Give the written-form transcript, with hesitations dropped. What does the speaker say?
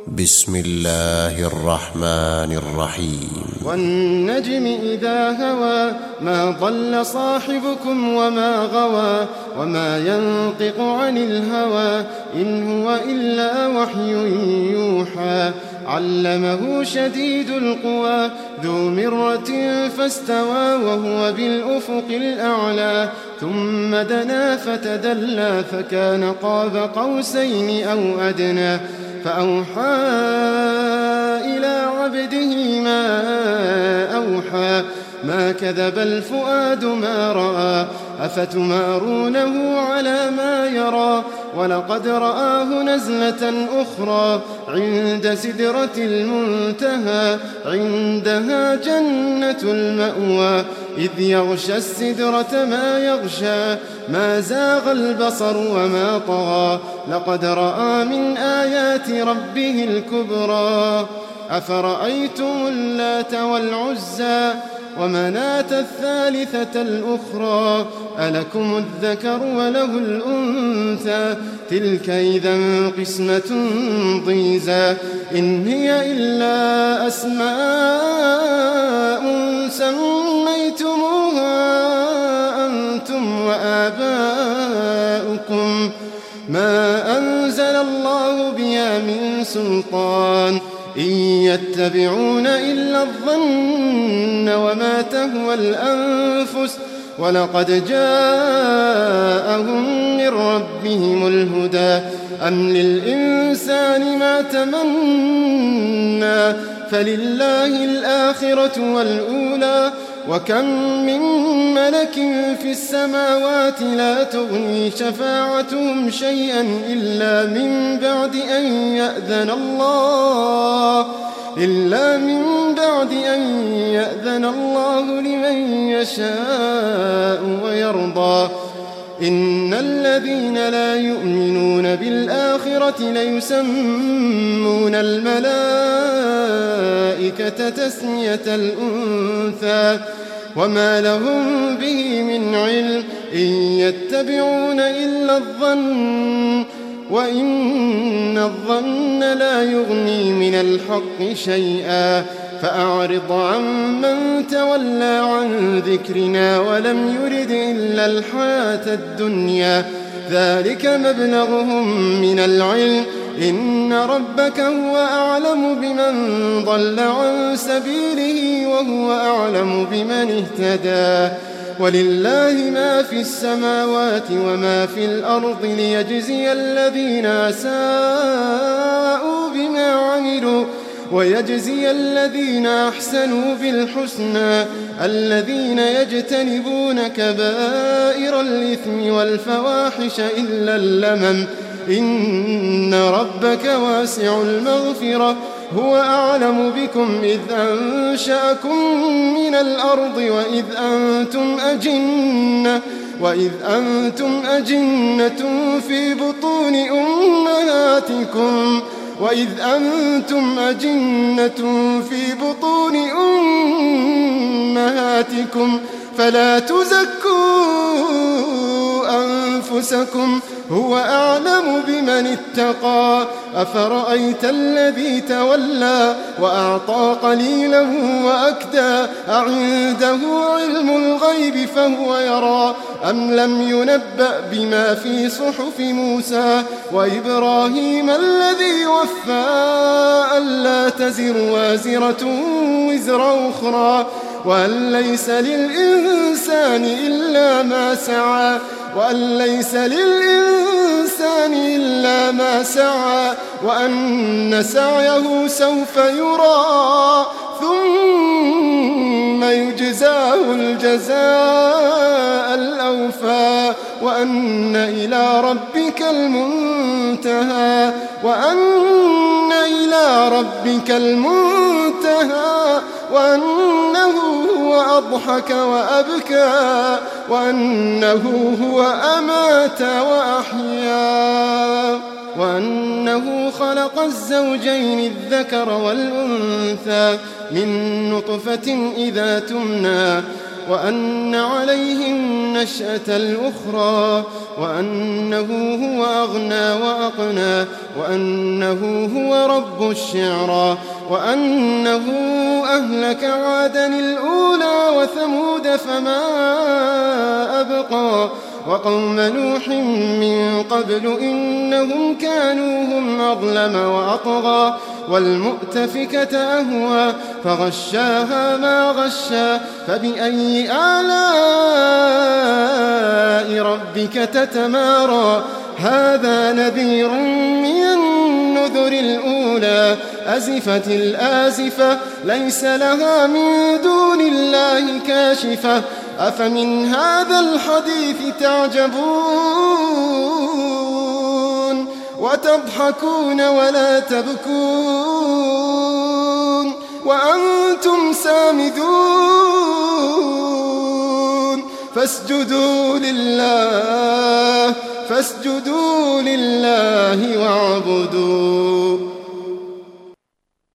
بسم الله الرحمن الرحيم. والنجم إذا هوى ما ضل صاحبكم وما غوى وما ينطق عن الهوى إن هو إلا وحي يوحى علمه شديد القوى ذو مرة فاستوى وهو بالأفق الأعلى ثم دنا فتدلى فكان قاب قوسين أو أدنى فأوحى إلى عبده ما أوحى ما كذب الفؤاد ما رأى أفتمارونه على ما يرى ولقد رآه نزلة أخرى عند سدرة المنتهى عندها جنة المأوى إذ يغشى السدرة ما يغشى ما زاغ البصر وما طغى لقد رأى من آيات ربه الكبرى أفرأيتم اللات والعزى ومناة الثالثة الأخرى ألكم الذكر وله الأنثى تلك إذا قسمة ضيزى إن هي إلا أسماء سميتموها أنتم وآباؤكم ما أنزل الله بها من سلطان إن يتبعون إلا الظن وما تهوى الأنفس ولقد جاءهم من ربهم الهدى أم للإنسان ما تمنى فلله الآخرة والأولى وكم من ملك في السماوات لا تغني شفاعتهم شيئا إلا من بعد أن يأذن الله لمن يشاء ويرضى إن الذين لا يؤمنون بالآخرة ليسمون الملائكة تسمية الأنثى وما لهم به من علم إن يتبعون إلا الظن وإن الظن لا يغني من الحق شيئا فأعرض عمن تولى عن ذكرنا ولم يرد إلا الحياة الدنيا ذلك مبلغهم من العلم إن ربك هو أعلم بمن ضل عن سبيله وهو أعلم بمن اهتدى ولله ما في السماوات وما في الأرض ليجزي الذين أساءوا بما عملوا ويجزي الذين أحسنوا بالحسنى الذين يجتنبون كبائر الإثم والفواحش إلا اللمم إن ربك واسع المغفرة هو أعلم بكم إذ أنشأكم من الأرض وإذ أنتم أجنة في بطون أمهاتكم فلا تزكوا أنفسكم هو أعلم بمن اتقى أفرأيت الذي تولى وأعطى قليلا وأكدى أعنده علم الغيب فهو يرى أم لم ينبأ بما في صحف موسى وإبراهيم الذي وفى ألا تزر وازرة وزر أخرى وأن ليس للإنسان إلا ما سعى وأن سعيه سوف يرى ثم يجزاه الجزاء الأوفى وأن إلى ربك المنتهى وأنه هو أضحك وأبكى وأنه هو أمات وأحيا وأنه خلق الزوجين الذكر والأنثى من نطفة إذا تمنى وأن عليه النشأة الأخرى وأنه هو أغنى وأقنى وأنه هو رب الشعرى وأنه أهلك عادا الأولى وثمود فما أبقى وقوم نوح من قبل إنهم كانوا هم أظلم وأطغى والمؤتفكة أهوى فغشاها ما غشى فبأي آلاء ربك تتمارى هذا نذير من النذر الأولى أزفت الآزفة ليس لها من دون الله كاشفة أفمن هذا الحديث تعجبون وتضحكون ولا تبكون وأنتم سامدون فاسجدوا لله واعبدوا